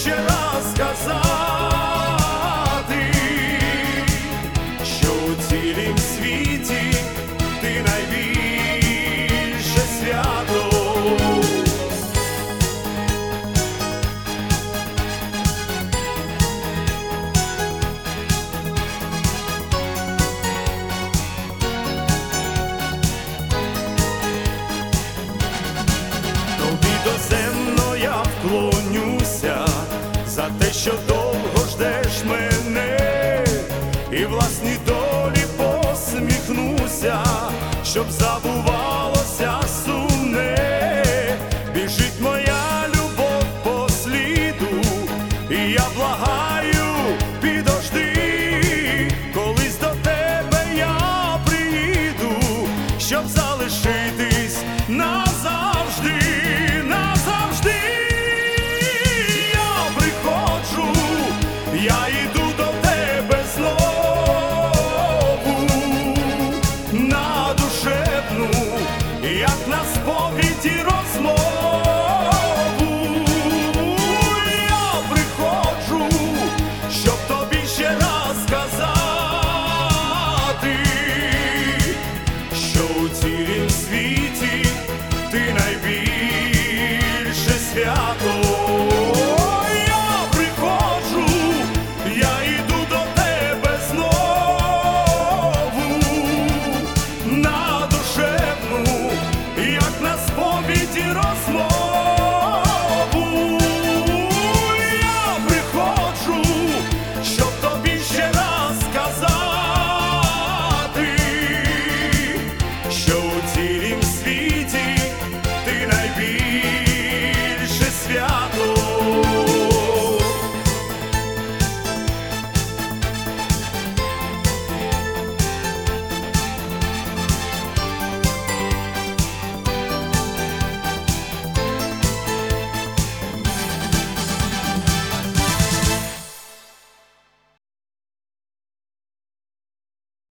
ще раз сказати, що у цілім світі ти найбільше свято. Доземно я вклонюся за те, що довго ждеш мене, і власній долі посміхнуся, щоб забувалося сумне. Біжить моя любов по сліду, і я благаю, підожди, колись до тебе я приїду, щоб залишитись на